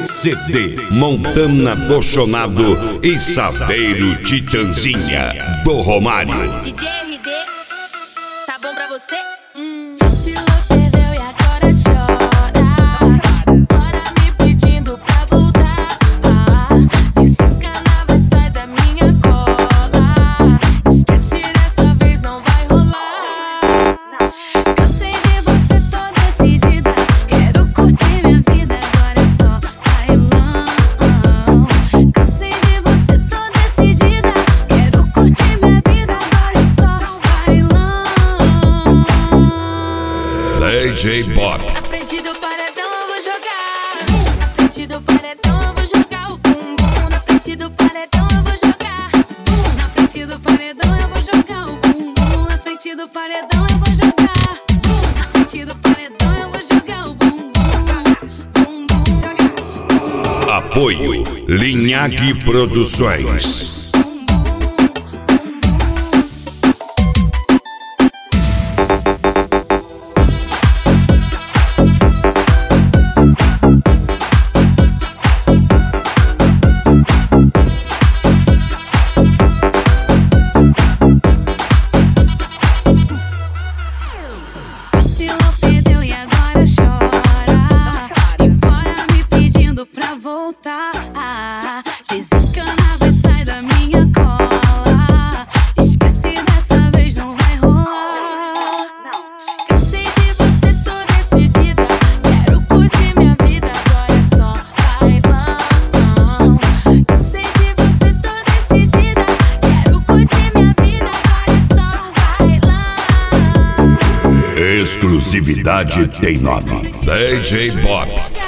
CD Montana do Chonado e Saveiro Titanzinha do Romário. DJ RD, tá bom pra você? Vacilou, perdeu e agora chora. Agora me pedindo pra voltar. Desencanava, sai da minha cola. Esquece, dessa vez não vai rolar. Cansei de você, tô decidida. Quero curtir minha vida, agora é só bailão. Cansei de você, tô decidida. Quero curtir minha vida, agora é só bailão. DJ Bob. Na frente do paredão eu vou jogar. Na frente do paredão eu vou jogar o bumbum. Na frente do paredão eu vou jogar. Na frente do paredão eu vou jogar o bumbum. Na frente do paredão eu vou jogar. Na frente do paredão eu vou jogar o bumbum. Bumbum. Apoio Linhaque Produções. Vacilou, perdeu e agora chora. Embora me pedindo pra voltar. Desencanava e sai da minha cola. Esquece, dessa vez não vai rolar. Cansei de você, tô decidida. Quero curtir minha vida, agora é só bailão. Cansei de você, tô decidida. Quero curtir minha vida, agora é só bailão. Exclusividade tem nome. DJ Bob.